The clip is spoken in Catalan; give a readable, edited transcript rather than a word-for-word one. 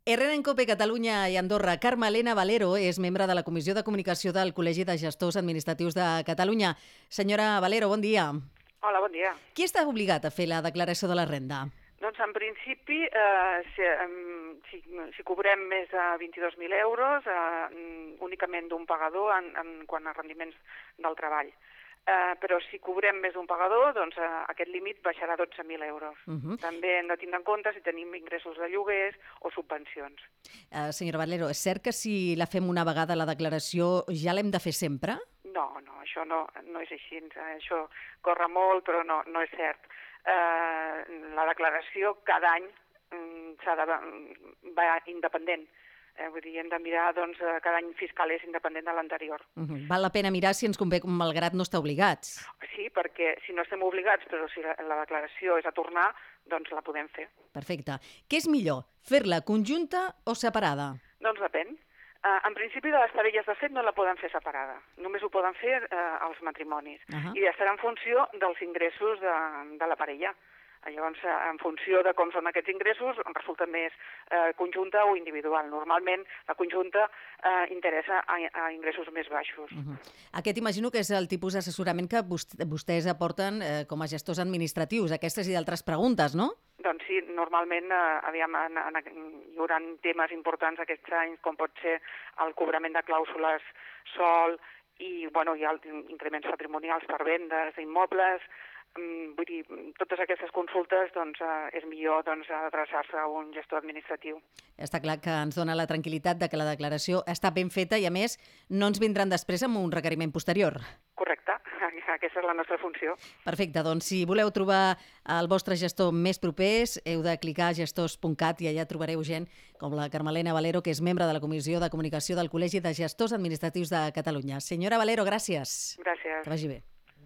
Herrera en Cope, Catalunya i Andorra. Carme Elena Valero és membre de la Comissió de Comunicació del Col·legi de Gestors Administratius de Catalunya. Senyora Valero, bon dia. Hola, bon dia. Qui està obligat a fer la declaració de la renda? Doncs en principi, si cobrem més de 22.000 euros, únicament d'un pagador quant a rendiments del treball. Però si cobrem més d'un pagador, doncs aquest límit baixarà a 12.000 euros. També hem de tindre en compte si tenim ingressos de lloguers o subvencions. Senyora Valero, és cert que si la fem una vegada la declaració ja l'hem de fer sempre? No, això no és així. Això corre molt, però no és cert. La declaració cada any va independent. Vull dir, hem de mirar, doncs, cada any fiscal és independent de l'anterior. Val la pena mirar si ens convé, malgrat no estar obligats. Sí, perquè si no estem obligats, però si la declaració és a tornar, doncs la podem fer. Perfecte. Què és millor, fer-la conjunta o separada? Doncs depèn. En principi, de les parelles de fet no la poden fer separada. Només ho poden fer els matrimonis. I estarà en funció dels ingressos de la parella. Llavors, en funció de com són aquests ingressos, resulta més conjunta o individual. Normalment, la conjunta interessa a ingressos més baixos. Aquest imagino que és el tipus d'assessorament que vostès aporten com a gestors administratius, aquestes i d'altres preguntes, no? Doncs sí, normalment hi haurà temes importants aquests anys, com pot ser el cobrament de clàusules sol i hi ha increments patrimonials per vendes d'immobles. Vull dir, totes aquestes consultes és millor adreçar-se a un gestor administratiu. Està clar que ens dona la tranquil·litat de que la declaració està ben feta i, a més, no ens vindran després amb un requeriment posterior. Correcte, aquesta és la nostra funció. Perfecte, doncs si voleu trobar el vostre gestor més propers, heu de clicar a gestors.cat i allà trobareu gent com la Carme Elena Valero, que és membre de la Comissió de Comunicació del Col·legi de Gestors Administratius de Catalunya. Senyora Valero, gràcies. Gràcies. Que vagi bé.